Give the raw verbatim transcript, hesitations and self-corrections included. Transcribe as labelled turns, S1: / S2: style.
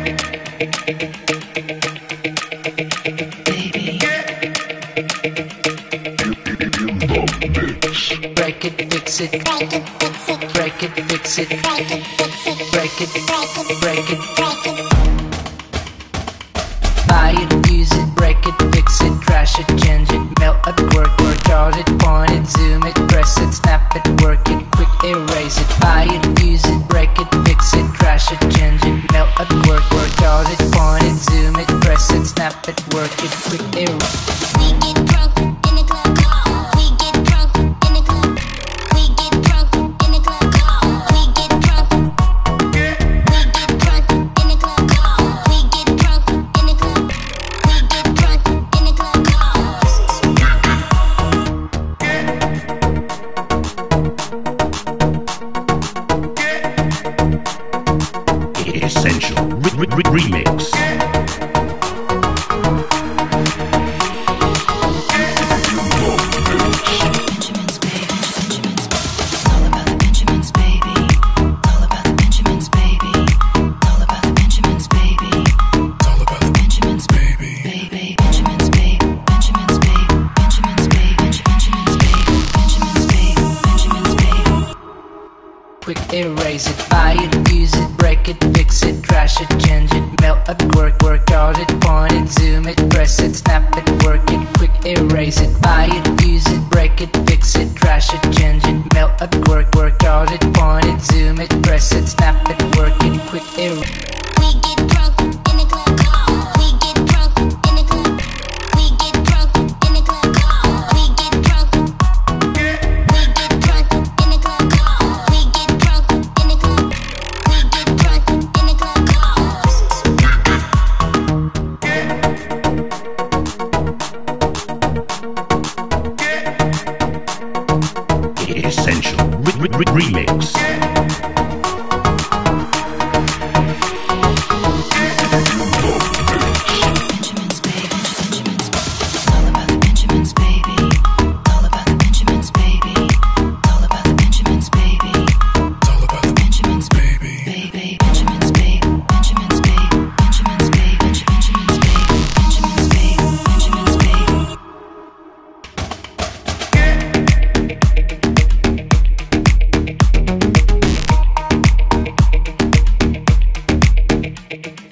S1: Break it, fix it. Break it, fix it. Break it, fix it. Break it, fix it. Break it, break it, break it, break it. Buy it, use it, break it, fix it, trash it, change it, melt at work, work, charge it, point it, zoom it, press it, snap it, work it, quick erase it. Buy it, use it, break it, fix it, trash it, change it, melt at work, work, charge it, point it, zoom it, press it, snap it, work it, quick erase. We get drunk in the club. We get drunk in the club. We get drunk in the club. We get drunk. We get drunk in the club. We get drunk in the club. We get drunk in the club.
S2: Essential re re remix.
S1: Quick erase it, buy it, use it, break it, fix it, trash it, change it, melt at work, work, charge it, point it, zoom it, press it, snap it, work it, quick erase it, buy it, use it, break it, fix it, trash it, change it, melt at work, work, charge it, point it, zoom it, press it, snap it, work it, quick erase. We get drunk in the club. We get drunk in the club. We get drunk in the club. We get drunk. We get drunk in the club. We get drunk in the club. We get drunk in the club.
S2: Essential re re re remix.
S1: Thank you.